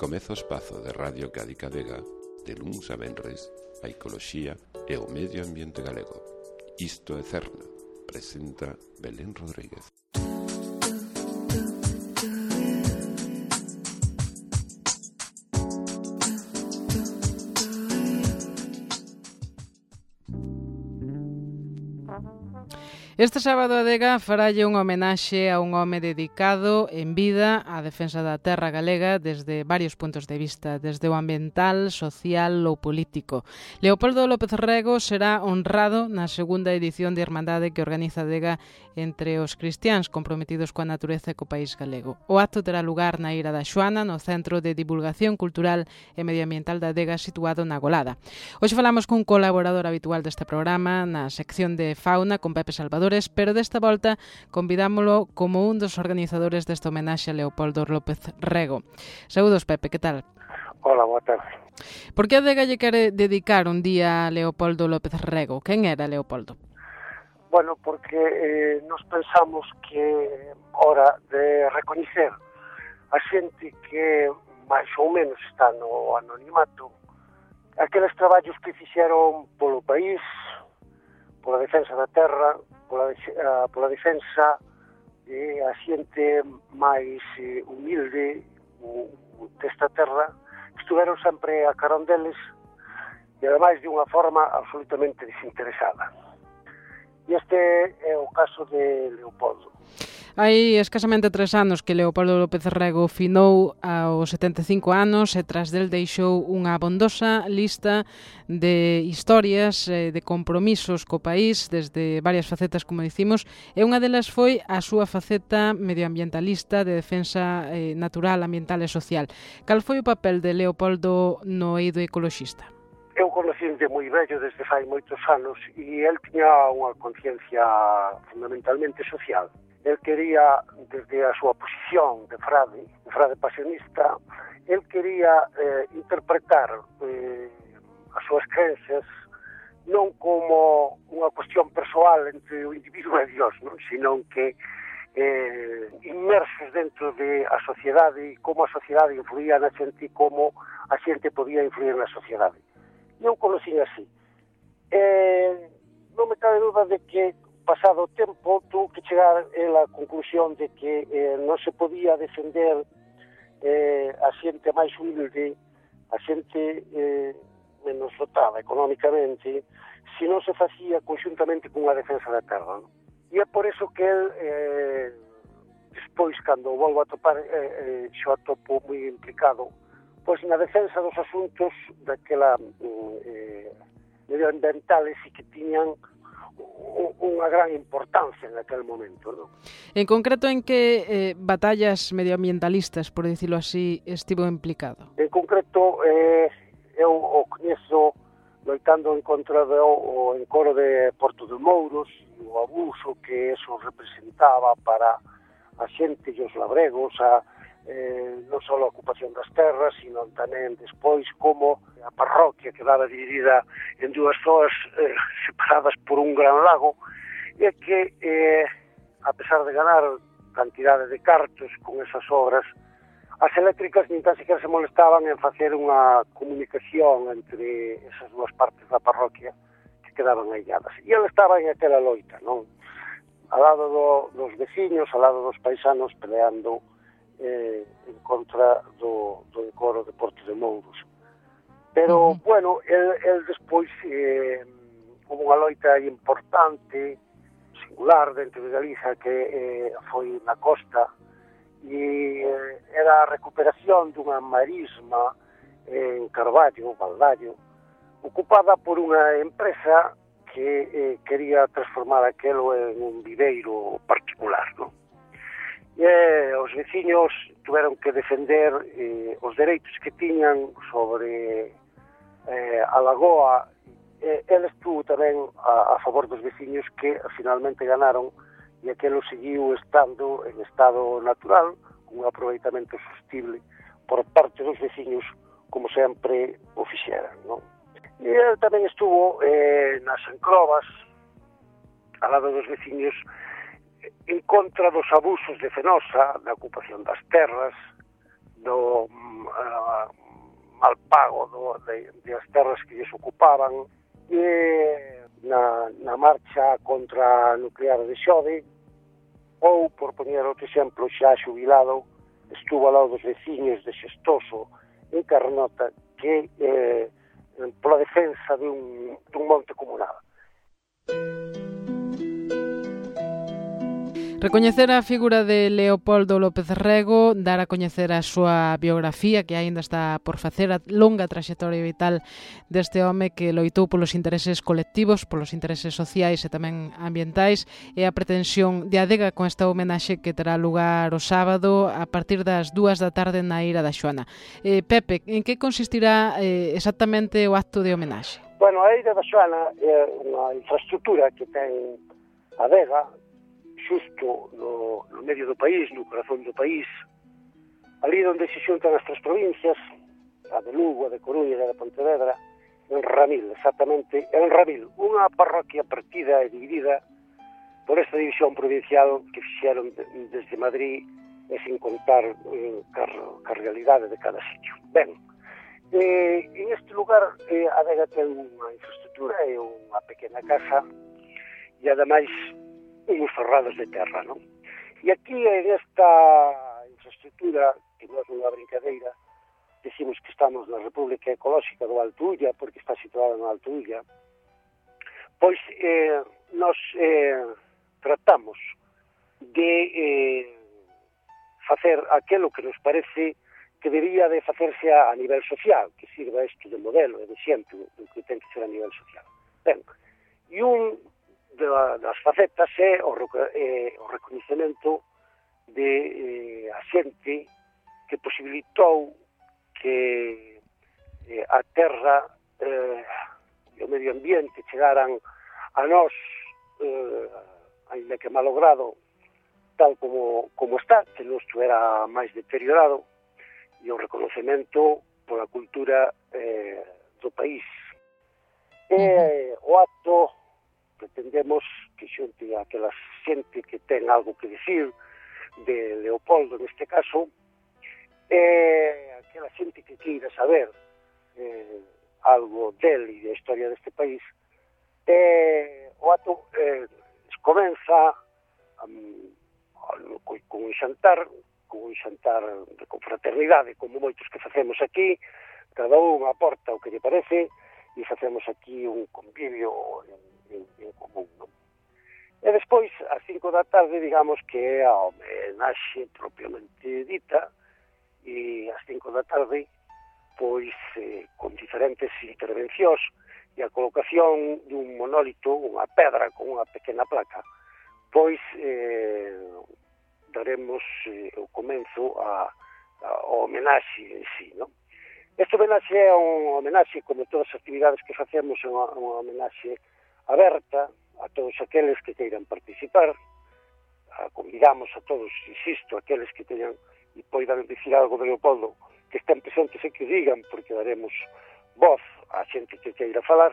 Comeza o espazo de Radio Cádiz Vega, de luns a venres, a ecoloxía e o medio ambiente galego. Isto é Cerna, presenta Belén Rodríguez. Este sábado a Adega faralle unha homenaxe a un home dedicado en vida á defensa da terra galega desde varios puntos de vista, desde o ambiental, social ou político. Leopoldo López Rego será honrado na segunda edición de Irmandade que organiza Adega entre os cristiáns comprometidos coa natureza e co país galego. O acto terá lugar na Ira da Xoana, no Centro de Divulgación Cultural e Medioambiental da Adega, situado na Golada. Hoxe falamos cun colaborador habitual deste programa na sección de Fauna, con Pepe Salvador, pero desta volta convidámolo como un dos organizadores desta homenaxe a Leopoldo López Rego. Saúdos, Pepe, que tal? Hola, boa tarde. Por que a Adega lle quere dedicar un día a Leopoldo López Rego? Quen era Leopoldo? Bueno, porque nos pensamos que hora de recoñecer a xente que máis ou menos está no anonimato, aqueles traballos que fixeron polo país, pola defensa da terra, pola defensa de a xente máis humilde desta terra, que estuveron sempre a carón deles e ademais de unha forma absolutamente desinteresada. E este é o caso de Leopoldo. Hai escasamente 3 anos que Leopoldo López Rego finou aos 75 anos e tras del deixou unha abondosa lista de historias, de compromisos co país desde varias facetas, como dicimos, e unha delas foi a súa faceta medioambientalista de defensa natural, ambiental e social. Cal foi o papel de Leopoldo no eido ecoloxista? Eu conocín de moi vello desde fai moitos anos e el tiña unha conciencia fundamentalmente social. El quería, desde a súa posición de frade pasionista, el quería interpretar as súas creencias non como unha cuestión persoal entre o individuo e Dios, non? Sino que inmersos dentro de a sociedade e como a sociedade influía na xente e como a xente podía influir na sociedade. Eu conocín así. Non me cabe dúda de que pasado o tempo, tuvo que chegar a conclusión de que non se podía defender a xente máis humilde, a xente menos dotada económicamente, se non se facía conxuntamente cunha defensa da terra. E é por eso que el, despois, cando volvo a topar, xo atopo moi implicado, pois na defensa dos asuntos daquela medioambientales e que tiñan unha gran importancia en aquel momento, non? En concreto, en que batallas medioambientalistas, por dicilo así, estivo implicado? En concreto, eu o coñezo loitando en contra do encoro de Porto de Mouros, o abuso que eso representaba para a xente e os labregos, non só a ocupación das terras, sino tamén despois como a parroquia quedaba dividida en dúas zonas separadas por un gran lago, e que, a pesar de ganar cantidade de cartos con esas obras, as eléctricas nin tan sequer se molestaban en facer unha comunicación entre esas dúas partes da parroquia que quedaban ailladas. E ele estaba en aquela loita, non? Ao lado dos veciños, ao lado dos paisanos, peleando en contra do encoro de Porto de Mouros. Pero, bueno, el despois houve unha loita importante, singular, dentro de Galiza, que foi na costa, e era a recuperación dunha marisma en Carballo, Baldario, ocupada por unha empresa que quería transformar aquelo en un viveiro particular, non? E os veciños tiveron que defender os dereitos que tiñan sobre a lagoa. El estuvo tamén a favor dos veciños que finalmente ganaron e aquelo seguiu estando en estado natural, con un aproveitamento sostible por parte dos veciños, como sempre o fixeran, non? E el tamén estuvo nas encrobas, ao lado dos veciños, en contra dos abusos de Fenosa, da ocupación das terras, mal pago das terras que lles ocupaban, e na marcha contra a nuclear de Xove, ou, por poñer outro exemplo, xa xubilado, estuvo ao lado dos veciños de Xestoso, en Carnota, que pola defensa dun monte comunal. Recoñecer a figura de Leopoldo López Rego, dar a coñecer a súa biografía, que aínda está por facer, a longa traxectoria vital deste home que loitou polos intereses colectivos, polos intereses sociais e tamén ambientais, e a pretensión de Adega con esta homenaxe que terá lugar o sábado a partir das 2 da tarde na Ira da Xoana. Pepe, en que consistirá exactamente o acto de homenaxe? Bueno, a Ira da Xoana é unha infraestructura que ten Adega, xusto no medio do país, no corazón do país, ali onde se xuntan as tres provincias, a de Lugo, a de Coruña e a de Pontevedra, en Ramil, exactamente, en Ramil, unha parroquia partida e dividida por esta división provincial que fixeron desde Madrid e sin contar a realidade de cada sitio. Ben, en este lugar a Adega ten unha infraestructura e unha pequena casa e ademais uns ferrados de terra, non? E aquí, en esta infraestructura, que non é unha brincadeira, decimos que estamos na República Ecolóxica do Alto Ulla, porque está situada no Alto Ulla, pois nos tratamos de facer aquilo que nos parece que debía de facerse a nivel social, que sirva isto de modelo e de exemplo do que ten que ser a nivel social. Ben, e un das facetas é o recoñecemento de a xente que posibilitou que a terra e o medio ambiente chegaran a nós, ainda que malogrado, tal como está, que non estuera máis deteriorado, e o recoñecemento pola cultura do país. O acto pretendemos que xunte aquela xente que ten algo que decir de Leopoldo neste caso, aquela xente que queira saber algo del e da historia deste país. O acto comeza con un xantar de confraternidade, como moitos que facemos aquí, cada un aporta o que lle parece e facemos aquí un convivio en común, non? E despois, ás 5 da tarde, digamos que é a homenaxe propiamente dita, e ás 5 da tarde, pois, con diferentes intervencións e a colocación dun monólito, unha pedra con unha pequena placa, pois daremos o comenzo ao homenaxe en sí, non? Esta homenaxe é unha homenaxe, como todas as actividades que facemos, é unha homenaxe aberta a todos aqueles que queiran participar. Convidamos a todos, insisto, aqueles que teñan e poidan dicir algo de Leopoldo, que estén presentes e que digan, porque daremos voz á xente que queira falar,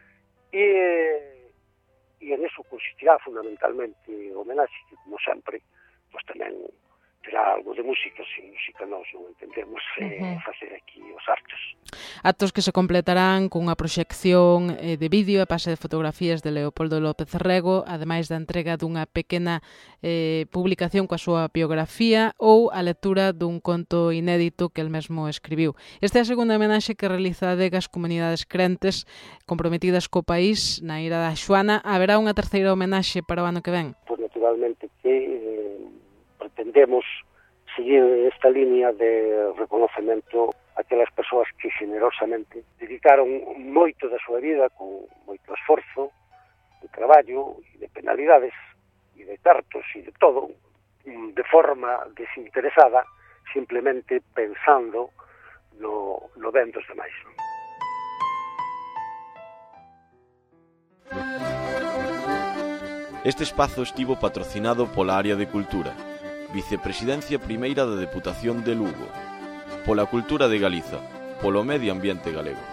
e en eso consistirá fundamentalmente o homenaxe, que, como sempre, pois tamén terá algo de música, sin música nós non entendemos facer aquí os artes. Actos que se completarán cunha proxección de vídeo e pase de fotografías de Leopoldo López Rego, ademais da entrega dunha pequena publicación coa súa biografía ou a lectura dun conto inédito que el mesmo escribiu. Esta é a segunda homenaxe que realiza a Adega as comunidades crentes comprometidas co país na Ira da Xoana. Haberá unha terceira homenaxe para o ano que ven? Pois naturalmente que pretendemos seguir esta línea de reconocemento a aquelas persoas que generosamente dedicaron moito da súa vida con moito esforzo, de traballo e de penalidades e de cartos e de todo, de forma desinteresada, simplemente pensando no ben dos demais. Este espazo estivo patrocinado pola Área de Cultura, Vicepresidencia Primeira da Deputación de Lugo, pola Cultura de Galiza, polo Medio Ambiente Galego.